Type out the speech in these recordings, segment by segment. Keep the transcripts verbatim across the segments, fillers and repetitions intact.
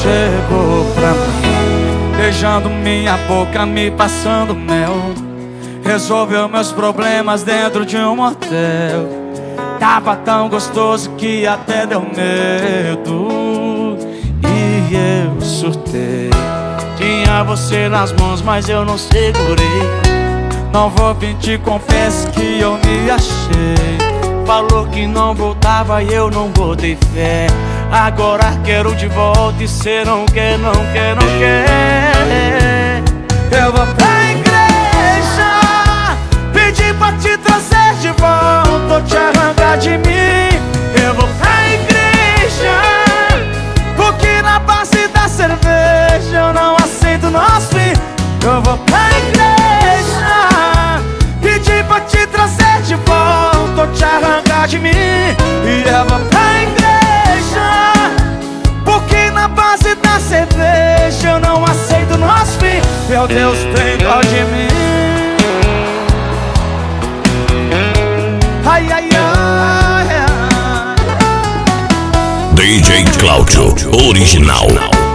chegou pra mim, beijando minha boca, me passando mel. Resolveu meus problemas dentro de um motel. Tava tão gostoso que até deu medo, e eu surtei. Tinha você nas mãos, mas eu não segurei. Não vou mentir, confesso que eu me achei. Falou que não voltava e eu não botei fé. Agora quero de volta e cê não quer, não quer, não quer. Eu vou pra igreja pedir pra te trazer de volta ou te arrancar de mim. Eu vou pra igreja porque na base da cerveja eu não aceito nosso fim. Eu vou pra igreja pedir pra te trazer de volta ou te arrancar de mim. E eu vou pra igreja porque na base da cerveja eu não aceito nosso fim. Meu Deus, tem dó de mim. Ai, ai, ai, ai. D J Cláudio Original.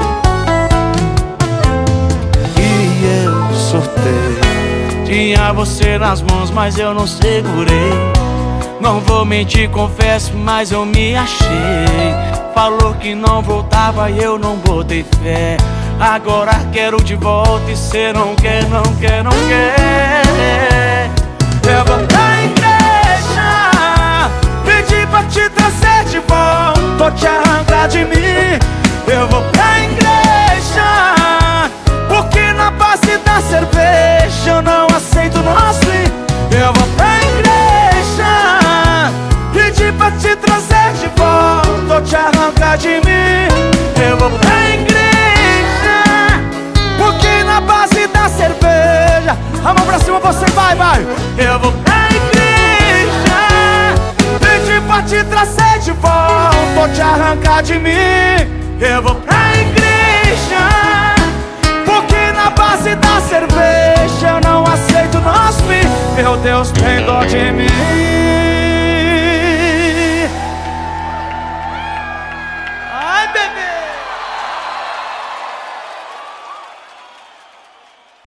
E eu surtei. Tinha você nas mãos, mas eu não segurei. Não vou mentir, confesso, mas eu me achei. Falou que não voltava e eu não botei fé. Agora quero de volta e cê não quer, não quer, não quer. Eu vou pra igreja pedir pra te trazer de volta ou te arrancar de mim. Eu vou pra igreja porque na base da cerveja eu não aceito nosso fim. Eu vou pra igreja pedir pra te trazer de volta ou te arrancar de mim. Eu vou pra igreja porque na base da cerveja. A mão pra cima, você vai, vai. Eu vou pra igreja pedir pra te trazer de volta ou te arrancar de mim. Eu vou pra igreja porque na base da cerveja eu não aceito nosso fim. Meu Deus, tem dó de mim.